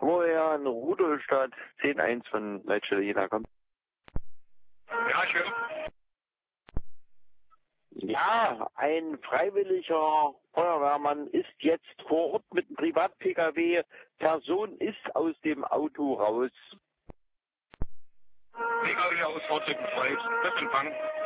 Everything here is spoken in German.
Woher in Rudolstadt 10-1 von Leitstelle Jena kommt. Ja, ich höre. Ja, ein freiwilliger Feuerwehrmann ist jetzt vor Ort mit einem Privat-Pkw. Person ist aus dem Auto raus. PKW aus Fahrzeugen frei. Das Empfang.